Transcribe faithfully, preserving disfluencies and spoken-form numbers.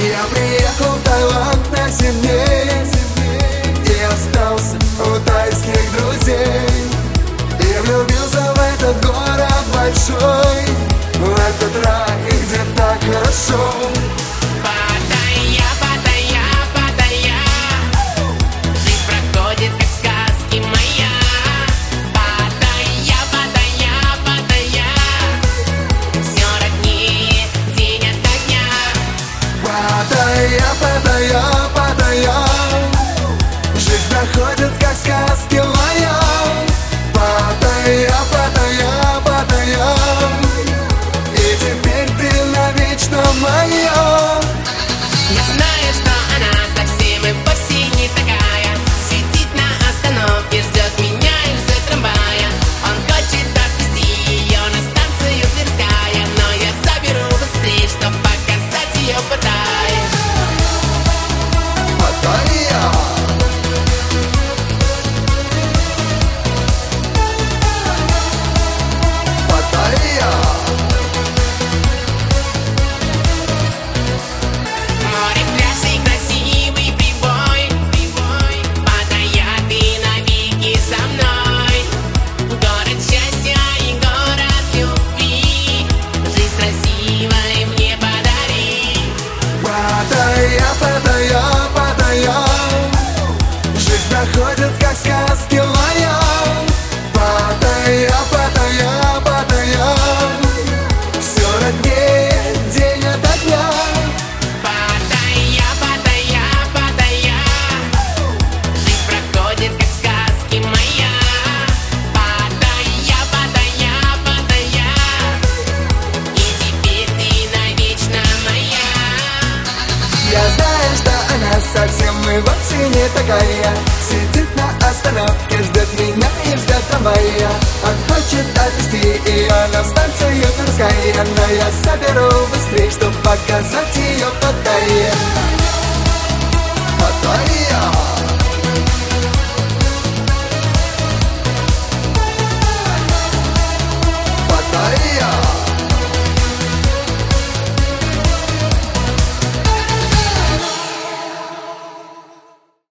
Я приехал в Таиланд на семь дней и остался у тайских друзей. И влюбился в этот город большой, в этот рай, где так хорошо. Паттайя, Паттайя, Паттайя, жизнь проходит как в сказке моя. Паттайя, Паттайя, Паттайя, все роднее день ото дня. Паттайя, Паттайя, Паттайя, жизнь проходит как в сказке моя. Паттайя, Паттайя, Паттайя, и теперь ты навечно моя. Я знаю, что она совсем и вовсе не такая. Сидит на остановке, ждет меня и ждет трамвая. Он хочет отвезти ее на станцию Тверская, но я заберу быстрее, чтоб показать ее Паттайю. Паттайя, Паттайя. Море, пляж и красивый прибой, прибой. Паттайя, ты навеки со мной. Город счастья и город любви, жизнь красивой мне подари. Паттайя, Паттайя, Паттайя, жизнь проходит как в сказке моя. Паттайя, Паттайя, Паттайя, все роднее день ото дня. Паттайя, Паттайя, Паттайя, жизнь проходит как в сказке моя. Паттайя, Паттайя, Паттайя, и теперь ты навечно моя. Я знаю, что она совсем и вовсе не такая. Сидит на остановке, ждет меня и ждет трамвая. Он хочет отвезти ее на станцию Тверская, но я заберу быстрее, чтоб показать ее Паттайе.